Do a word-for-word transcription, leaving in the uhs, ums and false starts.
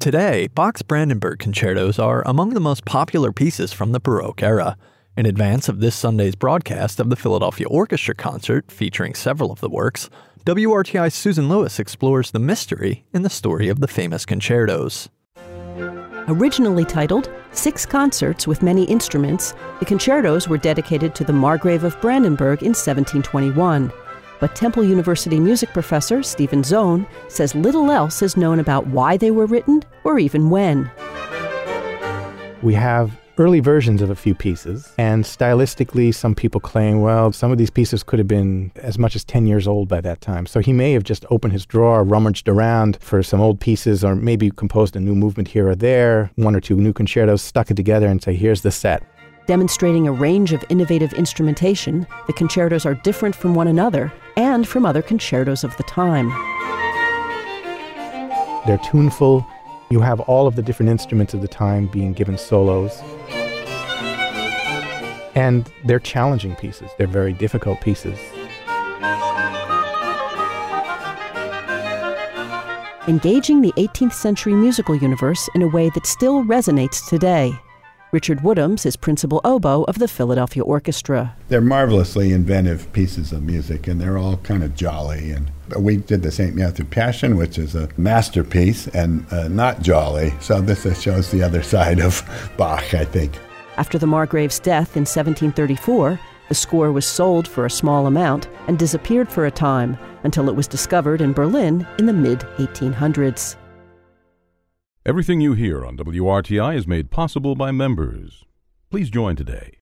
Today, Bach's Brandenburg concertos are among the most popular pieces from the Baroque era. In advance of this Sunday's broadcast of the Philadelphia Orchestra concert featuring several of the works, W R T I's Susan Lewis explores the mystery in the story of the famous concertos. Originally titled Six Concerts with Many Instruments, the concertos were dedicated to the Margrave of Brandenburg in seventeen twenty-one. But Temple University music professor Stephen Zohn says little else is known about why they were written or even when. We have early versions of a few pieces, and stylistically some people claim, well, some of these pieces could have been as much as ten years old by that time. So he may have just opened his drawer, rummaged around for some old pieces, or maybe composed a new movement here or there, one or two new concertos, stuck it together and say, here's the set. Demonstrating a range of innovative instrumentation, the concertos are different from one another and from other concertos of the time. They're tuneful. You have all of the different instruments of the time being given solos. And they're challenging pieces. They're very difficult pieces. Engaging the eighteenth century musical universe in a way that still resonates today. Richard Woodhams is principal oboe of the Philadelphia Orchestra. They're marvelously inventive pieces of music, and they're all kind of jolly. And we did the Saint Matthew Passion, which is a masterpiece and uh, not jolly. So this uh, shows the other side of Bach, I think. After the Margrave's death in seventeen thirty-four, the score was sold for a small amount and disappeared for a time until it was discovered in Berlin in the mid eighteen hundreds. Everything you hear on W R T I is made possible by members. Please join today